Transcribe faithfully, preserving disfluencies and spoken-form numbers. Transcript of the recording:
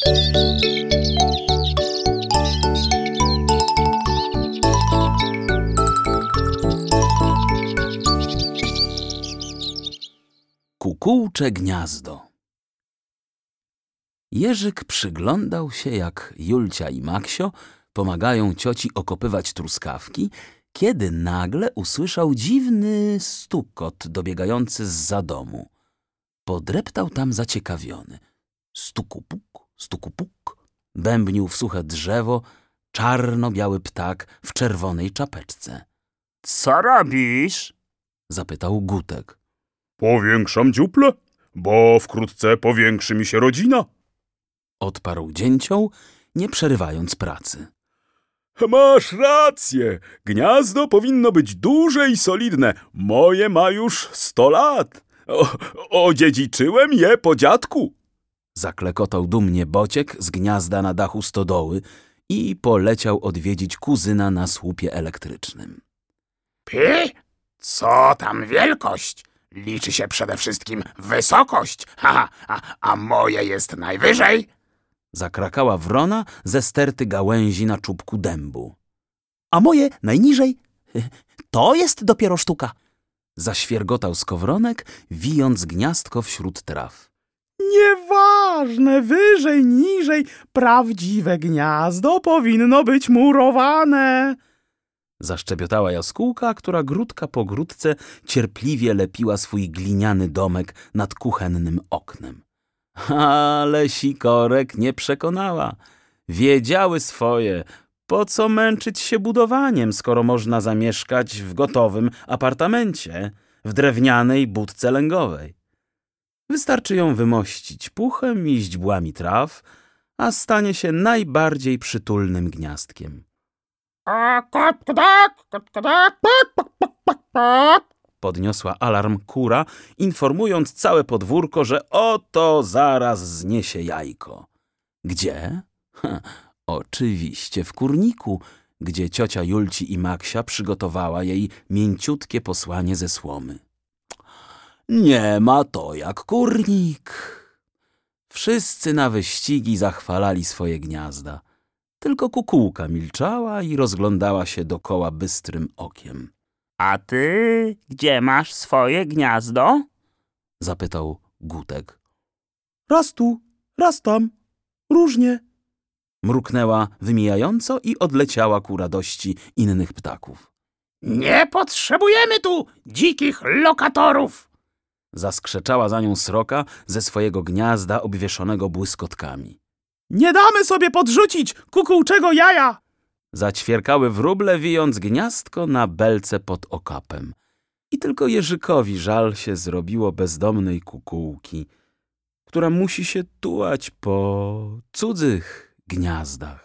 Kukułcze gniazdo. Jerzyk przyglądał się, jak Julcia i Maksio pomagają cioci okopywać truskawki, kiedy nagle usłyszał dziwny stukot dobiegający zza domu. Podreptał tam zaciekawiony. Stuku-puk, stuku-puk. Bębnił w suche drzewo czarno-biały ptak w czerwonej czapeczce. — Co robisz? — zapytał Gutek. — Powiększam dziuplę, bo wkrótce powiększy mi się rodzina — odparł dzięcioł, nie przerywając pracy. — Masz rację. Gniazdo powinno być duże i solidne. Moje ma już sto lat. O, odziedziczyłem je po dziadku. Zaklekotał dumnie Bociek z gniazda na dachu stodoły i poleciał odwiedzić kuzyna na słupie elektrycznym. — Pi? Co tam wielkość? Liczy się przede wszystkim wysokość. Ha, a, a moje jest najwyżej. Zakrakała wrona ze sterty gałęzi na czubku dębu. A moje najniżej. To jest dopiero sztuka. Zaświergotał skowronek, wijąc gniazdko wśród traw. Nieważne, wyżej, niżej, prawdziwe gniazdo powinno być murowane. Zaszczebiotała jaskółka, która grudka po grudce cierpliwie lepiła swój gliniany domek nad kuchennym oknem. Ale sikorek nie przekonała. Wiedziały swoje. Po co męczyć się budowaniem, skoro można zamieszkać w gotowym apartamencie, w drewnianej budce lęgowej? Wystarczy ją wymościć puchem i źdźbłami traw, a stanie się najbardziej przytulnym gniazdkiem. Podniosła alarm kura, informując całe podwórko, że oto zaraz zniesie jajko. Gdzie? Ha, oczywiście w kurniku, gdzie ciocia Julci i Maksia przygotowała jej mięciutkie posłanie ze słomy. Nie ma to jak kurnik. Wszyscy na wyścigi zachwalali swoje gniazda. Tylko kukułka milczała i rozglądała się dokoła bystrym okiem. — A ty gdzie masz swoje gniazdo? — zapytał Gutek. — Raz tu, raz tam, różnie. Mruknęła wymijająco i odleciała ku radości innych ptaków. — Nie potrzebujemy tu dzikich lokatorów! Zaskrzeczała za nią sroka ze swojego gniazda obwieszonego błyskotkami. Nie damy sobie podrzucić kukułczego jaja! Zaćwierkały wróble, wijąc gniazdko na belce pod okapem. I tylko Jerzykowi żal się zrobiło bezdomnej kukułki, która musi się tułać po cudzych gniazdach.